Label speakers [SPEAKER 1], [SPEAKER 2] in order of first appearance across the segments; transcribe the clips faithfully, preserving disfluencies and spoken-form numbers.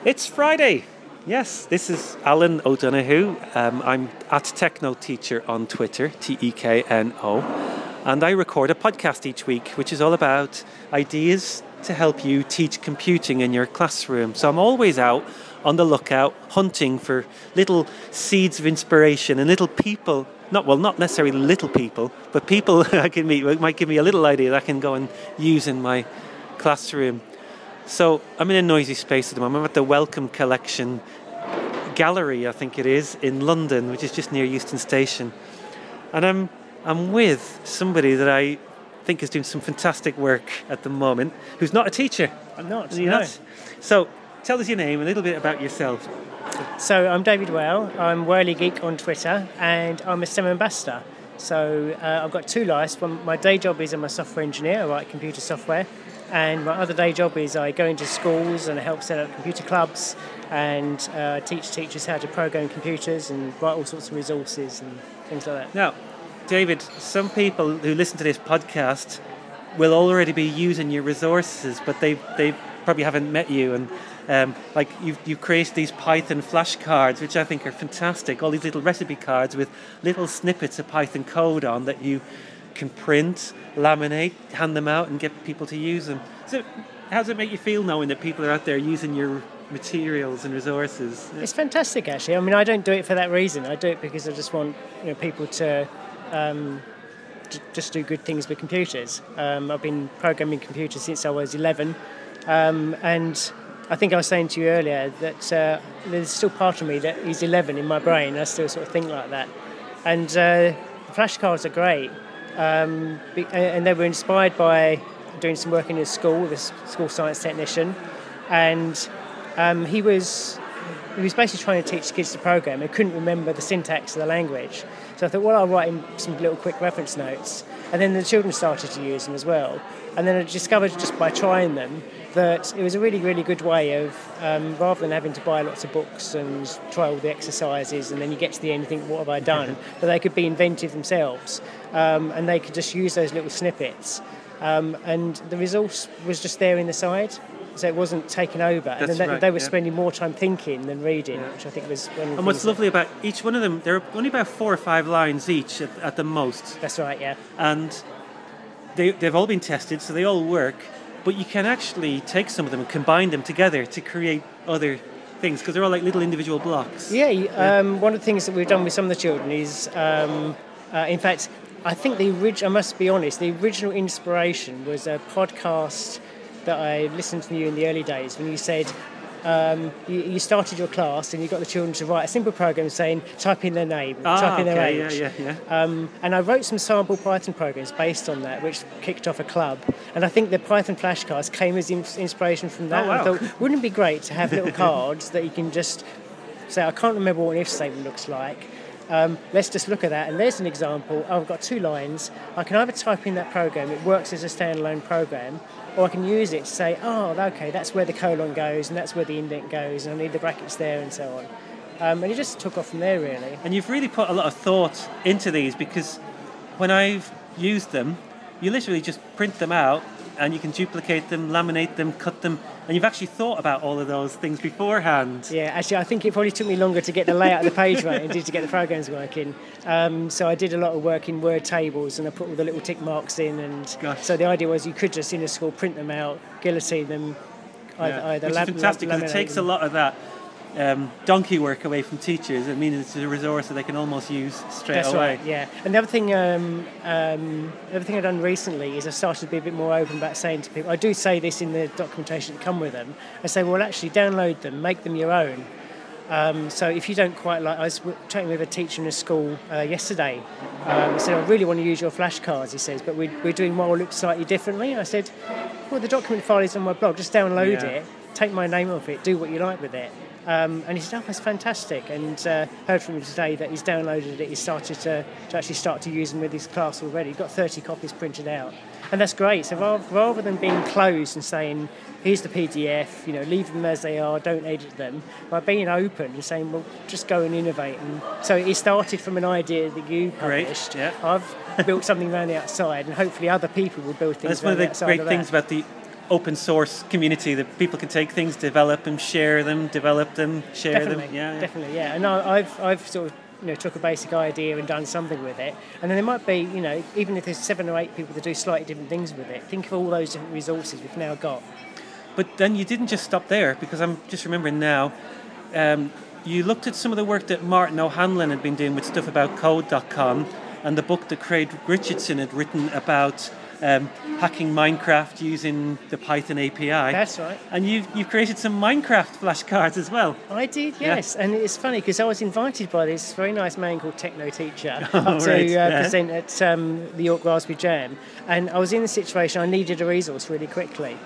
[SPEAKER 1] It's Friday. Yes, this is Alan O'Donoghue. Um, I'm at TechnoTeacher on Twitter, T E K N O, and I record a podcast each week, which is all about ideas to help you teach computing in your classroom. So I'm always out on the lookout, hunting for little seeds of inspiration and little people, not well, not necessarily little people, but people I can meet who might give me a little idea that I can go and use in my classroom. So I'm in a noisy space at the moment. I'm at the Wellcome Collection Gallery, I think it is, in London, which is just near Euston Station. And I'm I'm with somebody that I think is doing some fantastic work at the moment, who's not a teacher.
[SPEAKER 2] I'm not,
[SPEAKER 1] You're
[SPEAKER 2] no.
[SPEAKER 1] not? So tell us your name, a little bit about yourself.
[SPEAKER 2] So I'm David Well, I'm Whirly Geek on Twitter, and I'm a STEM ambassador. So uh, I've got two lives. One, my day job is I'm a software engineer, I write computer software. And my other day job is I go into schools and help set up computer clubs and uh, teach teachers how to program computers and write all sorts of resources and things like that.
[SPEAKER 1] Now, David, some people who listen to this podcast will already be using your resources, but they they probably haven't met you. And um, like you've you created these Python flashcards, which I think are fantastic. All these little recipe cards with little snippets of Python code on that you can print, laminate, hand them out and get people to use them. So how does it make you feel knowing that people are out there using your materials and resources?
[SPEAKER 2] It's fantastic, actually. I mean, I don't do it for that reason. I do it because I just want you know, people to um, j- just do good things with computers. Um, I've been programming computers since I was eleven, um, and I think I was saying to you earlier that uh, there's still part of me that is eleven in my brain. I still sort of think like that. And uh, the flashcards are great. Um, and they were inspired by doing some work in a school with a school science technician, and um, he was he was basically trying to teach kids to program and couldn't remember the syntax of the language. So I thought, well, I'll write him some little quick reference notes, and then the children started to use them as well. And then I discovered just by trying them that it was a really, really good way of, um, rather than having to buy lots of books and try all the exercises and then you get to the end and think, what have I done? That they could be inventive themselves, um, and they could just use those little snippets. Um, and the resource was just there in the side, so it wasn't taken over. And
[SPEAKER 1] That's
[SPEAKER 2] then they,
[SPEAKER 1] right,
[SPEAKER 2] they were
[SPEAKER 1] yeah.
[SPEAKER 2] spending more time thinking than reading,
[SPEAKER 1] Yeah.
[SPEAKER 2] which I think was one of the
[SPEAKER 1] And what's
[SPEAKER 2] things
[SPEAKER 1] lovely about each one of them, they're only about four or five lines each at, at the most.
[SPEAKER 2] that- That's right, yeah.
[SPEAKER 1] And they, they've all been tested, so they all work. But you can actually take some of them and combine them together to create other things, because they're all like little individual blocks.
[SPEAKER 2] Yeah, um, one of the things that we've done with some of the children is, um, uh, in fact, I think the original, I must be honest, the original inspiration was a podcast that I listened to you in the early days when you said um, you, you started your class and you got the children to write a simple program saying type in their name,
[SPEAKER 1] Ah,
[SPEAKER 2] type in their
[SPEAKER 1] okay,
[SPEAKER 2] age.
[SPEAKER 1] yeah, yeah, yeah.
[SPEAKER 2] Um, and I wrote some sample Python programs based on that, which kicked off a club. And I think the Python flashcards came as in- inspiration from that.
[SPEAKER 1] Oh, wow.
[SPEAKER 2] I thought, wouldn't it be great to have little cards that you can just say, I can't remember what an if statement looks like. Um, let's just look at that. And there's an example. I've got two lines. I can either type in that program, it works as a standalone program, or I can use it to say, oh, okay, that's where the colon goes, and that's where the indent goes, and I need the brackets there, and so on. Um, and it just took off from there, really.
[SPEAKER 1] And you've really put a lot of thought into these, because when I've used them, you literally just print them out and you can duplicate them, laminate them, cut them, and you've actually thought about all of those things beforehand.
[SPEAKER 2] Yeah, actually, I think it probably took me longer to get the layout of the page right than it did to get the programs working. Um, so I did a lot of work in Word tables, and I put all the little tick marks in. And
[SPEAKER 1] Gosh.
[SPEAKER 2] so the idea was you could just in a school print them out, guillotine them, either,
[SPEAKER 1] Yeah,
[SPEAKER 2] either
[SPEAKER 1] which
[SPEAKER 2] lam-
[SPEAKER 1] is fantastic, because it
[SPEAKER 2] laminate
[SPEAKER 1] takes a
[SPEAKER 2] them.
[SPEAKER 1] lot of that um, donkey work away from teachers. It means it's a resource that they can almost use straight
[SPEAKER 2] That's
[SPEAKER 1] away.
[SPEAKER 2] right, yeah. And the other thing, um, um, the other thing I've done recently is I started to be a bit more open about saying to people, I do say this in the documentation that come with them, I say, well, actually download them, make them your own. Um, so if you don't quite like, I was chatting with a teacher in a school uh, yesterday. Um, he said, I really want to use your flashcards, he says, but we, we're doing one look slightly differently. I said, well, the document file is on my blog, just download
[SPEAKER 1] Yeah.
[SPEAKER 2] it, take my name off it, do what you like with it. Um, and he said, oh, that's fantastic. And uh, heard from him today that he's downloaded it, he's started to, to actually start to use them with his class already. He's got thirty copies printed out. And that's great. So rather, rather than being closed and saying, here's the P D F, you know, leave them as they are, don't edit them, by being open and saying, well, just go and innovate. And so it started from an idea that you published.
[SPEAKER 1] Great, yeah.
[SPEAKER 2] I've built something around the outside, and hopefully other people will build things
[SPEAKER 1] That's one
[SPEAKER 2] around
[SPEAKER 1] of the
[SPEAKER 2] the outside
[SPEAKER 1] great
[SPEAKER 2] of
[SPEAKER 1] things
[SPEAKER 2] that.
[SPEAKER 1] about the open source community that people can take things, develop them, share them, develop them, share
[SPEAKER 2] definitely,
[SPEAKER 1] them. Yeah, yeah.
[SPEAKER 2] Definitely, yeah. And I, I've I've sort of you know took a basic idea and done something with it, and then there might be you know even if there's seven or eight people that do slightly different things with it. Think of all those different resources we've now got.
[SPEAKER 1] But then you didn't just stop there, because I'm just remembering now. Um, you looked at some of the work that Martin O'Hanlon had been doing with stuff about code dot com, and the book that Craig Richardson had written about um, hacking Minecraft using the Python A P I.
[SPEAKER 2] That's right.
[SPEAKER 1] And you you created some Minecraft flashcards as well.
[SPEAKER 2] I did, yes. Yeah. And it's funny because I was invited by this very nice man called Techno Teacher
[SPEAKER 1] oh,
[SPEAKER 2] up to
[SPEAKER 1] right.
[SPEAKER 2] uh,
[SPEAKER 1] yeah.
[SPEAKER 2] present at um, the York Raspberry Jam. And I was in the situation I needed a resource really quickly.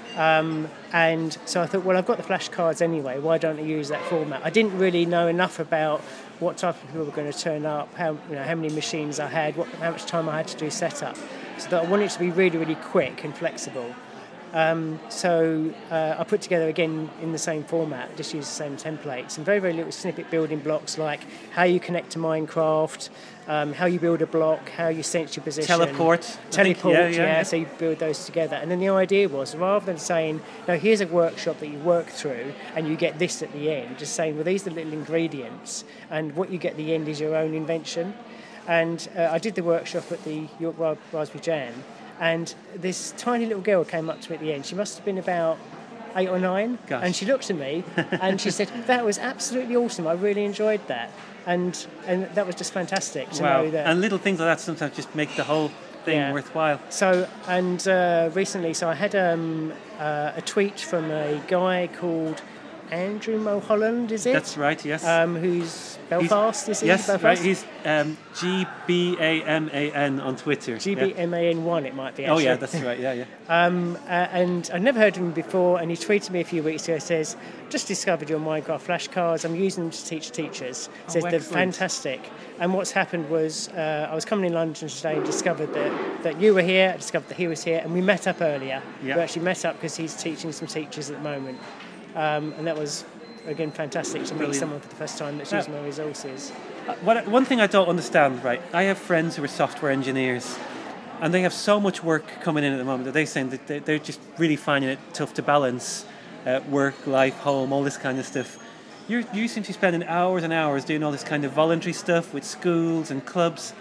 [SPEAKER 2] Um, and so I thought, well, I've got the flashcards anyway, why don't I use that format? I didn't really know enough about what type of people were going to turn up, how you know how many machines I had, what, how much time I had to do setup. So that I wanted it to be really, really quick and flexible. Um, so uh, I put together, again, in the same format, just use the same templates, and very, very little snippet building blocks like how you connect to Minecraft, um, how you build a block, how you sense your position.
[SPEAKER 1] Teleport.
[SPEAKER 2] Teleport,
[SPEAKER 1] think, yeah, yeah,
[SPEAKER 2] yeah,
[SPEAKER 1] yeah.
[SPEAKER 2] so you build those together. And then the idea was, rather than saying, no, here's a workshop that you work through and you get this at the end, just saying, well, these are the little ingredients, and what you get at the end is your own invention. And uh, I did the workshop at the York Raspberry Jam, and this tiny little girl came up to me at the end. She must have been about eight or nine.
[SPEAKER 1] Gosh.
[SPEAKER 2] And she looked at me and she said, that was absolutely awesome. I really enjoyed that. And and that was just fantastic to
[SPEAKER 1] wow.
[SPEAKER 2] know that.
[SPEAKER 1] And little things like that sometimes just make the whole thing
[SPEAKER 2] yeah.
[SPEAKER 1] worthwhile.
[SPEAKER 2] So, and uh, recently, so I had um, uh, a tweet from a guy called Andrew Mulholland, is it?
[SPEAKER 1] That's right, yes.
[SPEAKER 2] Um, who's Belfast,
[SPEAKER 1] he's,
[SPEAKER 2] is he?
[SPEAKER 1] Yes,
[SPEAKER 2] Belfast?
[SPEAKER 1] right. He's um, G B A M A N on Twitter.
[SPEAKER 2] G B M A N one, it might be, actually.
[SPEAKER 1] Oh, yeah, that's right, yeah, yeah.
[SPEAKER 2] um, uh, and I'd never heard of him before, and he tweeted me a few weeks ago, says, just discovered your Minecraft flashcards, I'm using them to teach teachers.
[SPEAKER 1] Oh,
[SPEAKER 2] Says they're
[SPEAKER 1] excellent.
[SPEAKER 2] fantastic. And what's happened was, uh, I was coming in London today and discovered that, that you were here, I discovered that he was here, and we met up earlier.
[SPEAKER 1] Yeah.
[SPEAKER 2] We actually met up because he's teaching some teachers at the moment. Um, and that was, again, fantastic to
[SPEAKER 1] Brilliant.
[SPEAKER 2] meet someone for the first time that's
[SPEAKER 1] Yeah.
[SPEAKER 2] using my resources.
[SPEAKER 1] Uh, what, one thing I don't understand, right, I have friends who are software engineers, and they have so much work coming in at the moment that they're saying that they- they're just really finding it tough to balance uh, work, life, home, all this kind of stuff. You're, you seem to be spending hours and hours doing all this kind of voluntary stuff with schools and clubs.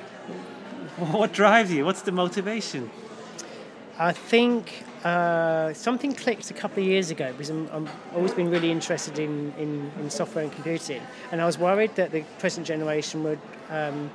[SPEAKER 1] What drives you? What's the motivation?
[SPEAKER 2] I think uh, something clicked a couple of years ago because I'm, I'm always been really interested in, in, in software and computing, and I was worried that the present generation would um,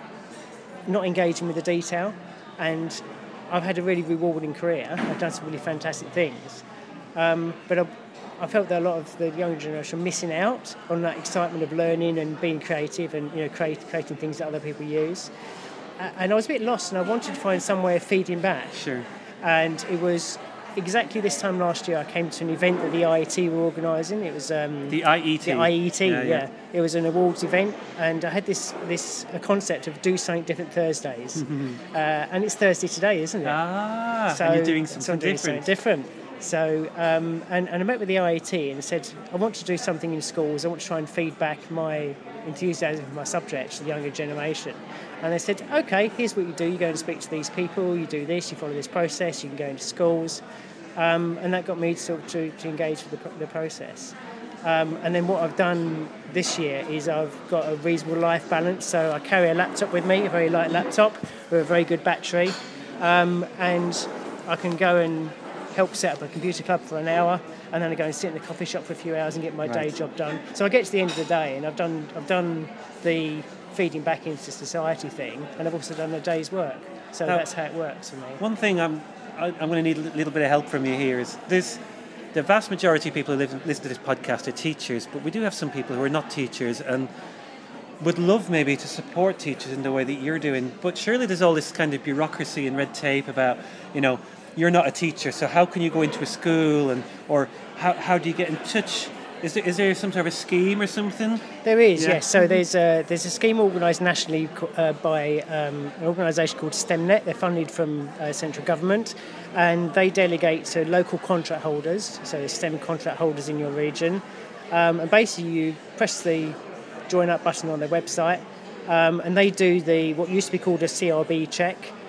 [SPEAKER 2] not engage with the detail. And I've had a really rewarding career. I've done some really fantastic things, um, but I, I felt that a lot of the younger generation are missing out on that excitement of learning and being creative and you know create, creating things that other people use. Uh, and I was a bit lost, and I wanted to find some way of feeding back.
[SPEAKER 1] Sure.
[SPEAKER 2] And it was exactly this time last year I came to an event that the I E T were organising. It was um,
[SPEAKER 1] The I E T.
[SPEAKER 2] The I E T,
[SPEAKER 1] yeah,
[SPEAKER 2] yeah,
[SPEAKER 1] yeah.
[SPEAKER 2] It was an awards event, and I had this this a concept of do something different Thursdays, uh, and it's Thursday today, isn't it?
[SPEAKER 1] Ah,
[SPEAKER 2] so,
[SPEAKER 1] and you're doing something
[SPEAKER 2] so I'm doing
[SPEAKER 1] different.
[SPEAKER 2] Something different. So, um, and, and I met with the I E T and said, I want to do something in schools. I want to try and feed back my enthusiasm for my subject to the younger generation. And they said, okay, here's what you do. You go and speak to these people, you do this, you follow this process, you can go into schools. Um, and that got me to, sort of to, to engage with the, the process. Um, and then what I've done this year is I've got a reasonable life balance. So I carry a laptop with me, a very light laptop with a very good battery. Um, and I can go and help set up a computer club for an hour, and then I go and sit in the coffee shop for a few hours and get my
[SPEAKER 1] Right.
[SPEAKER 2] day job done. So I get to the end of the day, and I've done I've done the feeding back into society thing, and I've also done a day's work. So
[SPEAKER 1] Now,
[SPEAKER 2] that's how it works for me.
[SPEAKER 1] One thing I'm I, I'm going to need a little bit of help from you here is there's the vast majority of people who live, listen to this podcast are teachers, but we do have some people who are not teachers and would love maybe to support teachers in the way that you're doing. But surely there's all this kind of bureaucracy and red tape about, you know, you're not a teacher, so how can you go into a school, and or how how do you get in touch? Is there, is there some sort of a scheme or something?
[SPEAKER 2] There is,
[SPEAKER 1] Yeah.
[SPEAKER 2] yes. So there's a, there's a scheme organised nationally co- uh, by um, an organisation called STEMnet. They're funded from uh, central government, and they delegate to local contract holders, so there's STEM contract holders in your region. Um, and basically you press the join up button on their website, um, and they do the what used to be called a C R B check.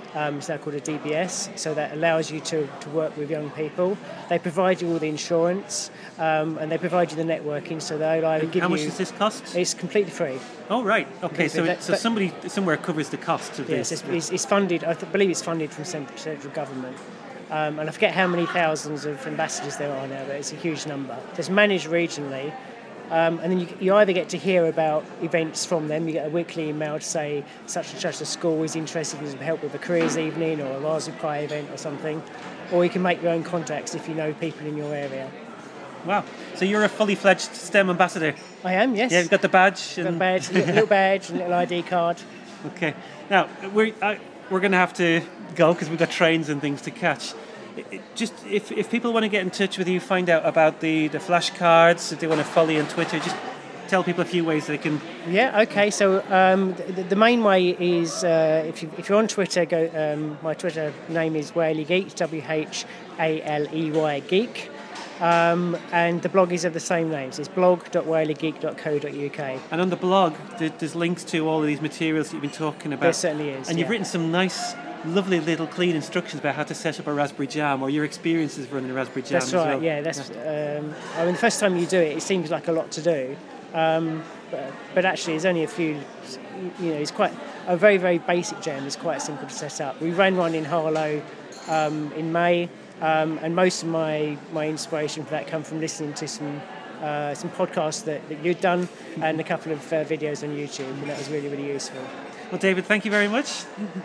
[SPEAKER 2] Um, it's now called a D B S, so that allows you to, to work with young people. They provide you all the insurance, um, and they provide you the networking, so they'll either give
[SPEAKER 1] How much
[SPEAKER 2] you...
[SPEAKER 1] does this cost?
[SPEAKER 2] It's completely free.
[SPEAKER 1] Oh, right. Okay, so,
[SPEAKER 2] That-
[SPEAKER 1] so
[SPEAKER 2] but-
[SPEAKER 1] somebody somewhere covers the cost of
[SPEAKER 2] Yes,
[SPEAKER 1] this.
[SPEAKER 2] it's, it's, it's funded, I th- believe it's funded from cent- central government. Um, and I forget how many thousands of ambassadors there are now, but it's a huge number. So it's managed regionally. Um, and then you, you either get to hear about events from them, you get a weekly email to say such and such a school is interested in help with a careers evening or a Raspberry Pi event or something, or you can make your own contacts if you know people in your area.
[SPEAKER 1] Wow. So you're a fully fledged STEM ambassador?
[SPEAKER 2] I am, yes.
[SPEAKER 1] Yeah, you've got the badge?
[SPEAKER 2] Got a
[SPEAKER 1] And...
[SPEAKER 2] badge, little, little badge and little I D card.
[SPEAKER 1] Okay. Now, we're, uh, we're going to have to go because we've got trains and things to catch. It, it, just if, if people want to get in touch with you, find out about the, the flashcards, if they want to follow you on Twitter, just tell people a few ways they can...
[SPEAKER 2] Yeah, okay. So um, the, the main way is uh, if, you, if you're on Twitter, go. Um, my Twitter name is Whaley Geek, W H A L E Y Geek. Um, and the blog is of the same names. It's blog dot whaley geek dot co dot uk.
[SPEAKER 1] And on the blog, there- there's links to all of these materials that you've been talking about.
[SPEAKER 2] There certainly is.
[SPEAKER 1] And you've
[SPEAKER 2] yeah.
[SPEAKER 1] written some nice, lovely little clean instructions about how to set up a Raspberry Jam or your experiences running a Raspberry Jam.
[SPEAKER 2] That's
[SPEAKER 1] as
[SPEAKER 2] right.
[SPEAKER 1] well.
[SPEAKER 2] Yeah, that's. Um, I mean, the first time you do it, it seems like a lot to do, um, but, but actually, it's only a few. You know, it's quite a very, very basic jam. It's quite simple to set up. We ran one in Harlow um, in May. Um, and most of my, my inspiration for that come from listening to some uh, some podcasts that, that you'd done and a couple of uh, videos on YouTube, and that was really, really useful.
[SPEAKER 1] Well, David, thank you very much.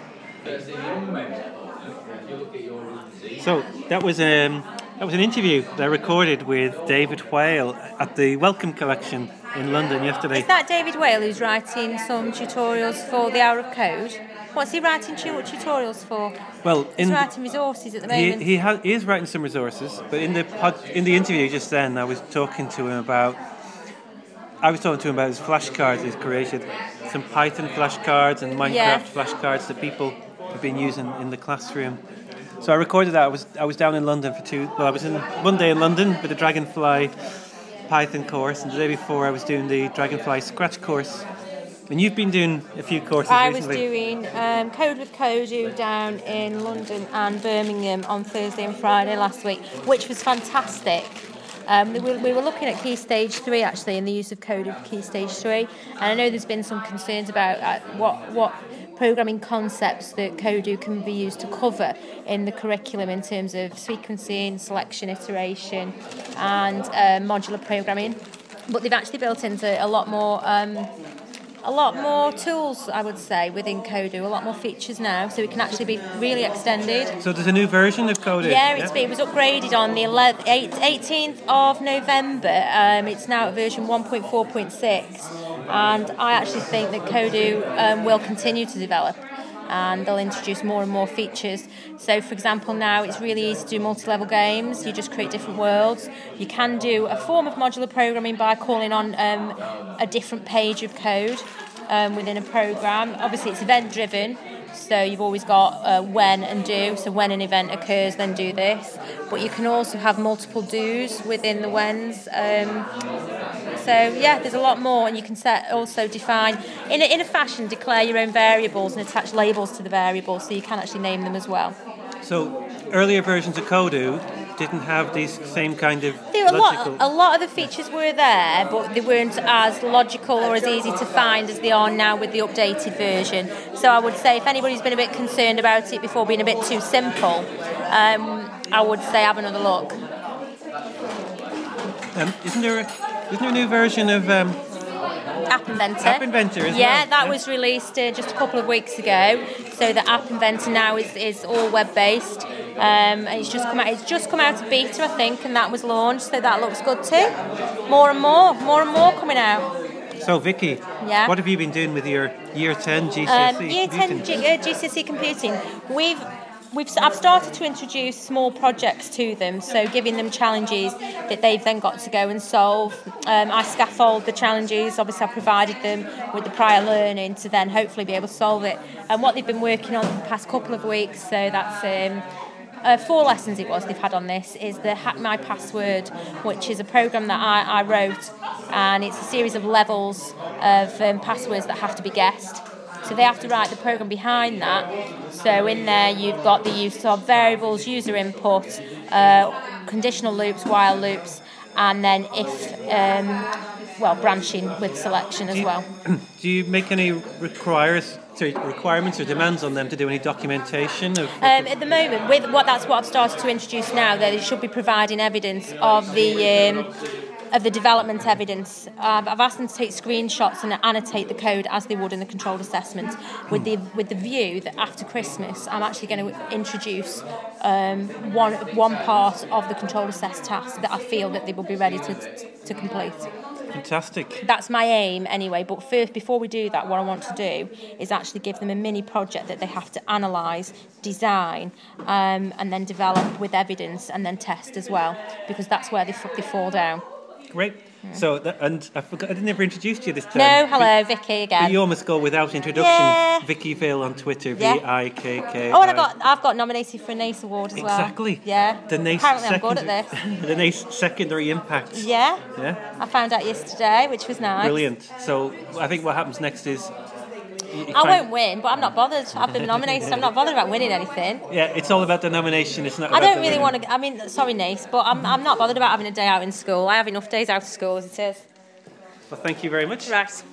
[SPEAKER 1] So that was um, that was an interview that I recorded with David Whale at the Welcome Collection in London yesterday.
[SPEAKER 3] Is that David Whale who's writing some tutorials for the Hour of Code? What's he writing tu- tutorials for?
[SPEAKER 1] Well,
[SPEAKER 3] He's
[SPEAKER 1] in
[SPEAKER 3] writing resources at the
[SPEAKER 1] he
[SPEAKER 3] moment.
[SPEAKER 1] he, ha- he is writing some resources, but in the pod, in the interview just then, I was talking to him about. I was talking to him about his flashcards he's created, some Python flashcards and Minecraft
[SPEAKER 3] Yeah.
[SPEAKER 1] flashcards that people have been using in the classroom. So I recorded that. I was I was down in London for two. Well, I was in one day in London with the Dragonfly Python course, and the day before I was doing the Dragonfly Scratch course. And you've been doing a few courses
[SPEAKER 3] I was
[SPEAKER 1] recently.
[SPEAKER 3] doing um, Code with Kodu down in London and Birmingham on Thursday and Friday last week, which was fantastic. Um, we, were, we were looking at Key Stage three actually, and the use of Kodu for Key Stage three. And I know there's been some concerns about uh, what what programming concepts that Kodu can be used to cover in the curriculum in terms of sequencing, selection, iteration, and uh, modular programming. But they've actually built into a lot more. Um, A lot more tools, I would say, within Kodu, a lot more features now, so it can actually be really extended.
[SPEAKER 1] So there's a new version of Kodu?
[SPEAKER 3] Yeah, it's, it was upgraded on the eighteenth of November. Um, it's now at version one point four point six, and I actually think that Kodu um, will continue to develop, and they'll introduce more and more features. So, for example, now it's really easy to do multi-level games. You just create different worlds. You can do a form of modular programming by calling on um, a different page of code um, within a program. Obviously, it's event-driven, so you've always got uh, when and do. So when an event occurs, then do this. But you can also have multiple do's within the whens. Um, So yeah, there's a lot more, and you can set also define in a, in a fashion declare your own variables and attach labels to the variables, so you can actually name them as well.
[SPEAKER 1] So earlier versions of Kodu didn't have these same kind of
[SPEAKER 3] There were a
[SPEAKER 1] logical...
[SPEAKER 3] lot, a lot of the features were there, but they weren't as logical or as easy to find as they are now with the updated version. So I would say if anybody's been a bit concerned about it before being a bit too simple, um, I would say have another look.
[SPEAKER 1] Um, isn't there a, isn't there a new version of um,
[SPEAKER 3] App Inventor?
[SPEAKER 1] App Inventor as
[SPEAKER 3] yeah,
[SPEAKER 1] well?
[SPEAKER 3] that
[SPEAKER 1] Yeah.
[SPEAKER 3] was released uh, just a couple of weeks ago. So the App Inventor now is, is all web based. Um, and it's just come out. It's just come out of beta, I think, and that was launched. So that looks good too. More and more, more and more coming out.
[SPEAKER 1] So Vicky,
[SPEAKER 3] Yeah.
[SPEAKER 1] what have you been doing with your Year ten G C S E
[SPEAKER 3] Um, Year ten
[SPEAKER 1] computing?
[SPEAKER 3] G- uh, G C S E computing. We've We've, I've started to introduce small projects to them, so giving them challenges that they've then got to go and solve. Um, I scaffold the challenges, obviously I provided them with the prior learning to then hopefully be able to solve it. And what they've been working on for the past couple of weeks, so that's um, uh, four lessons it was they've had on this, is the Hack My Password, which is a program that I, I wrote, and it's a series of levels of um, passwords that have to be guessed. So they have to write the program behind that. So in there you've got the use of variables, user input, uh, conditional loops, while loops, and then if, um, well, branching with selection as
[SPEAKER 1] do you,
[SPEAKER 3] well.
[SPEAKER 1] Do you make any requires, sorry, requirements or demands on them to do any documentation? Of,
[SPEAKER 3] um, at the moment, with what that's what I've started to introduce now, that they should be providing evidence of the um, of the development evidence. Um, I've asked them to take screenshots and annotate the code as they would in the controlled assessment, with the with the view that after Christmas I'm actually going to introduce um, one one part of the controlled assess task that I feel that they will be ready to to complete.
[SPEAKER 1] Fantastic.
[SPEAKER 3] That's my aim anyway, but first, before we do that, what I want to do is actually give them a mini project that they have to analyse, design, um, and then develop with evidence and then test as well, because that's where they, f- they fall down.
[SPEAKER 1] Great. Yeah. So, that, and I forgot, I never introduced you this time.
[SPEAKER 3] No, hello, Vicky again.
[SPEAKER 1] But you almost go without introduction.
[SPEAKER 3] Yeah.
[SPEAKER 1] Vicky Vale on Twitter,
[SPEAKER 3] yeah.
[SPEAKER 1] V I K K.
[SPEAKER 3] Oh, and I got, I've got nominated for a NACE award as
[SPEAKER 1] exactly.
[SPEAKER 3] well.
[SPEAKER 1] Exactly.
[SPEAKER 3] Yeah.
[SPEAKER 1] The NACE
[SPEAKER 3] Apparently I'm
[SPEAKER 1] secondary,
[SPEAKER 3] good at this.
[SPEAKER 1] The NACE secondary impact.
[SPEAKER 3] Yeah.
[SPEAKER 1] Yeah.
[SPEAKER 3] I found out yesterday, which was nice.
[SPEAKER 1] Brilliant. So I think what happens next is...
[SPEAKER 3] I won't win, but I'm not bothered. I've been nominated. I'm not bothered about winning anything.
[SPEAKER 1] Yeah, it's all about the nomination. It's not.
[SPEAKER 3] I
[SPEAKER 1] about
[SPEAKER 3] don't
[SPEAKER 1] the
[SPEAKER 3] really
[SPEAKER 1] winning.
[SPEAKER 3] want to. I mean, sorry, Nace, but I'm I'm not bothered about having a day out in school. I have enough days out of school as it is.
[SPEAKER 1] Well, thank you very much.
[SPEAKER 3] Right.